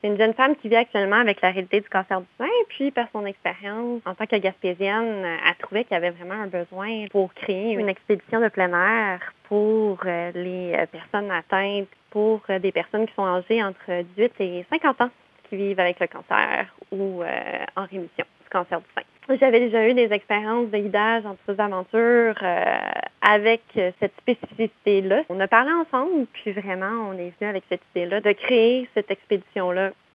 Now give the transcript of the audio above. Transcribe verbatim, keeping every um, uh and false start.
C'est une jeune femme qui vit actuellement avec la réalité du cancer du sein, puis par son expérience en tant que gaspésienne, euh, elle trouvait qu'il y avait vraiment un besoin pour créer une expédition de plein air pour euh, les euh, personnes atteintes, pour euh, des personnes qui sont âgées entre dix-huit et cinquante ans, qui vivent avec le cancer ou euh, en rémission du cancer du sein. J'avais déjà eu des expériences de guidage en toutes aventures euh, avec cette spécificité-là. On a parlé ensemble, puis vraiment, on est venu avec cette idée-là de créer cette expédition-là